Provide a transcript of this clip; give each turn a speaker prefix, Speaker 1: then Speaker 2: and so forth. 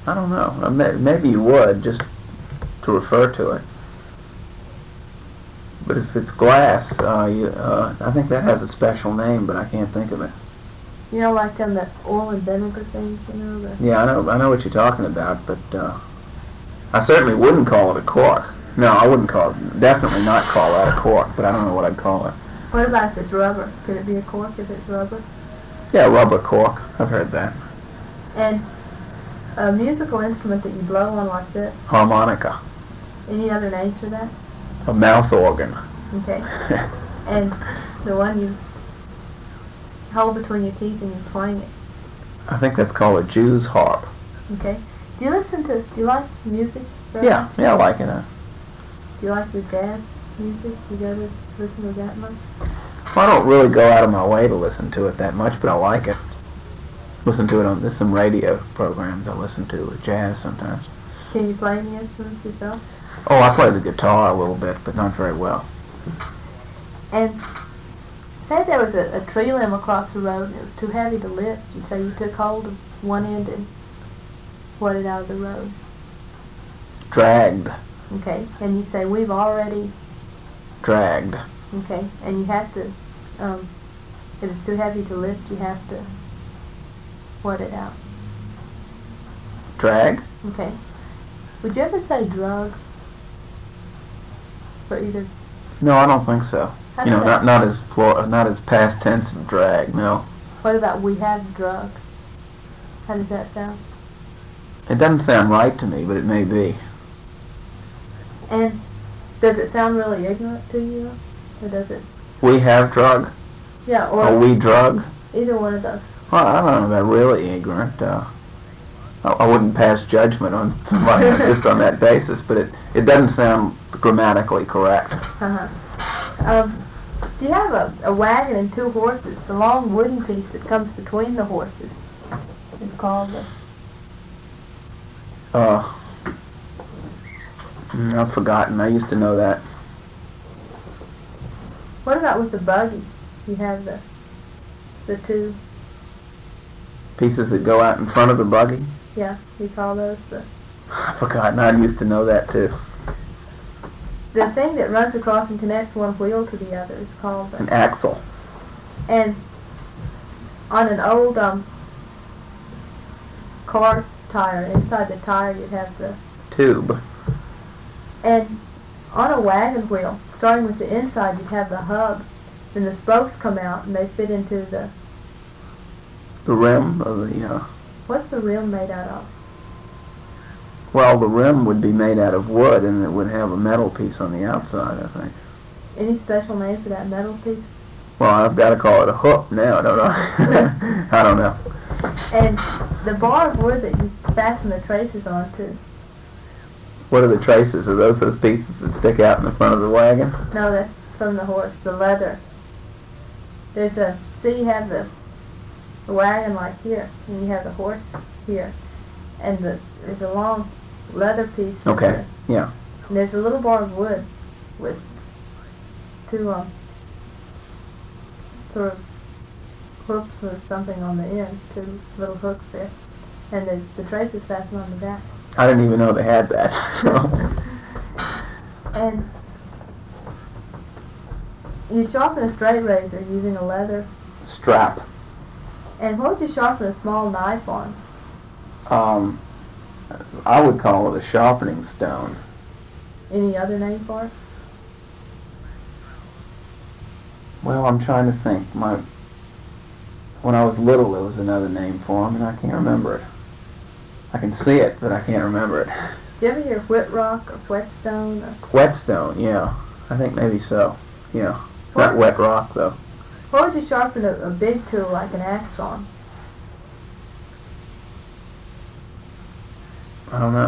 Speaker 1: I don't know. Maybe you would, just to refer to it. But if it's glass, I think that has a special name, but I can't think of it.
Speaker 2: You know, like them the oil and vinegar things, you know?
Speaker 1: Yeah, I know what you're talking about, but I certainly wouldn't call it a cork. No, I wouldn't definitely not call that a cork, but I don't know what I'd call it.
Speaker 2: What about if it's rubber? Could it be a cork if it's rubber?
Speaker 1: Yeah, rubber cork. I've heard that.
Speaker 2: And a musical instrument that you blow on like this?
Speaker 1: Harmonica.
Speaker 2: Any other names for that?
Speaker 1: A mouth organ.
Speaker 2: Okay. And the one you hold between your teeth and you twang it?
Speaker 1: I think that's called a Jew's harp.
Speaker 2: Okay. Do you like music?
Speaker 1: Yeah, I like it.
Speaker 2: Do you like the jazz music? Do you go to listen to that much?
Speaker 1: Well, I don't really go out of my way to listen to it that much, but I like it. Listen to it there's some radio programs I listen to with jazz sometimes.
Speaker 2: Can you play any instruments yourself?
Speaker 1: Oh, I play the guitar a little bit, but not very well.
Speaker 2: And say there was a tree limb across the road and it was too heavy to lift. You say you took hold of one end and what it out of the road.
Speaker 1: Dragged.
Speaker 2: Okay. And you say we've already
Speaker 1: dragged.
Speaker 2: Okay. And you have to, if it's too heavy to lift, you have to what it out.
Speaker 1: Drag.
Speaker 2: Okay. Would you ever say drug? For either?
Speaker 1: No, I don't think so. You know, not as past tense of drag. No.
Speaker 2: What about we have drug? How does that sound?
Speaker 1: It doesn't sound right to me, but it may be.
Speaker 2: And does it sound really ignorant to you, or does it?
Speaker 1: We have drug.
Speaker 2: Yeah, or
Speaker 1: we drug.
Speaker 2: Either one of those.
Speaker 1: Well, I don't know about really ignorant. I wouldn't pass judgment on somebody just on that basis, but it doesn't sound grammatically correct.
Speaker 2: Do you have a wagon and two horses? The long wooden piece that comes between the horses is called the...
Speaker 1: I've forgotten. I used to know that.
Speaker 2: What about with the buggy? You have the two...
Speaker 1: pieces that go out in front of the buggy?
Speaker 2: Yeah, you call those the...
Speaker 1: I've forgotten. I used to know that too.
Speaker 2: The thing that runs across and connects one wheel to the other is called
Speaker 1: an axle.
Speaker 2: And on an old car tire, inside the tire you'd have the
Speaker 1: tube.
Speaker 2: And on a wagon wheel, starting with the inside, you'd have the hub. Then the spokes come out and they fit into the
Speaker 1: rim of the...
Speaker 2: What's the rim made out of?
Speaker 1: Well, the rim would be made out of wood, and it would have a metal piece on the outside, I think.
Speaker 2: Any special name for that metal piece?
Speaker 1: Well, I've got to call it a hook now, don't I? I don't know.
Speaker 2: And the bar of wood that you fasten the traces onto.
Speaker 1: What are the traces? Are those pieces that stick out in the front of the wagon?
Speaker 2: No, that's from the horse, the leather. See, you have the wagon like here, and you have the horse here. And there's a long leather piece.
Speaker 1: Okay, yeah.
Speaker 2: And there's a little bar of wood with two sort of hooks or something on the end, two little hooks there. And the traces fastened on the back.
Speaker 1: I didn't even know they had that. So.
Speaker 2: And you sharpen a straight razor using a leather
Speaker 1: strap.
Speaker 2: And what would you sharpen a small knife on?
Speaker 1: I would call it a sharpening stone.
Speaker 2: Any other name for it?
Speaker 1: Well, I'm trying to think. When I was little, there was another name for them, and I can't remember it. I can see it, but I can't remember it.
Speaker 2: Do you ever hear whitrock or whetstone?
Speaker 1: Whetstone, yeah. I think maybe so. Yeah. Not wet rock, though.
Speaker 2: What would you sharpen a big tool like an axe on?
Speaker 1: I don't know.